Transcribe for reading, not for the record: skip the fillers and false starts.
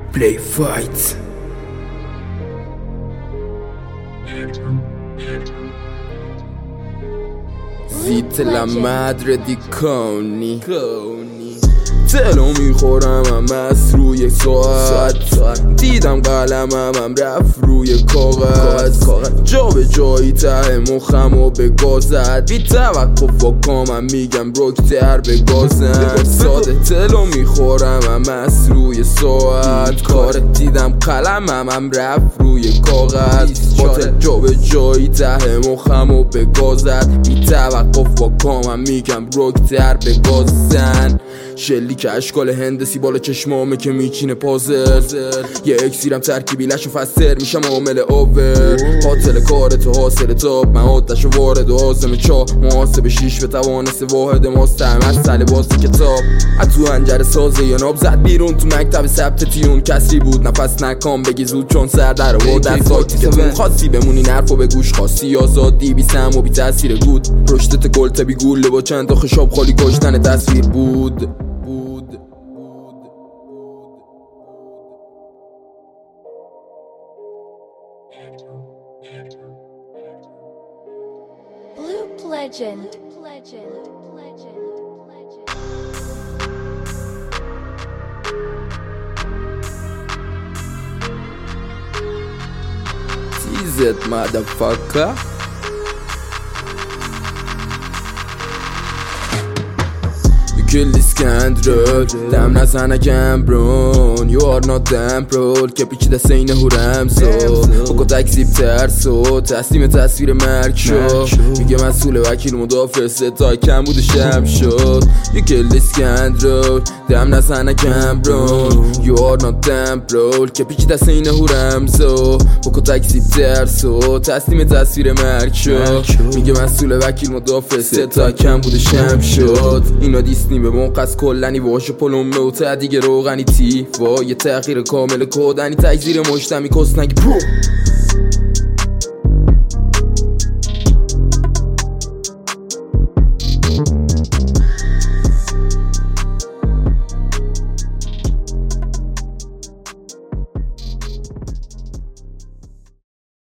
play fight. زیت la madre di Coney تلو میخورم هم از روی ساعت دیدم قلمم هم رفت روی کاغذ جا به جایی ته مخم و به گازد بی توقف و کامم میگم رکتر به گازن ساده تلو میخورم هم از روی ساعت کار دیدم قلمم هم رفت روی کاغذ باطل جا به جایی ته مخم و به گازد بی توقف و کامم میگم رکتر به گازن شلی که اشکال هندسی بالا چشمامه که میچینه پازل یه اکسیرم ترکیبی لش و فستر میشم عامل اوور قاتل کارتو حاصل تاب من آتش و وارد و آزم چا محاسب شیش به توانست واحد ماستر مسئله بازی کتاب تو هنجر سازه یا ناب زد بیرون تو مکتب ثبت تیون کسری بود نفس نکام بگی زود چون سر در و در سایتی که تو خاصی بمونی نرف و به گوش خاصی آزادی بی سم و بی تاثیر گود رشدت گلت بی گوله با چند تا خشاب خالی کشتن تصویر بود Loop Legend. TZ motherfucker. Kill this candle دم نزنه گمبرون You are not damn pro که پیچیده سینه هورم سو بکو تکسیب ترسو تسلیم تصویر مرگ شو میگه مسئول وکیل مدافع ستای کم بوده شب شد You kill this candle دم نزنه گمبرون You are not damn pro که پیچیده سینه هورم سو بکو تکسیب ترسو تسلیم تصویر مرگ شو میگه مسئول وکیل مدافع ستای کم بوده شب شد اینا دیسنی به موقع کلنی واشه پلومه و تعدیگ روغنی تیفا یه تغییر کامل کودنی تجزیر مشتمی کسنگی برو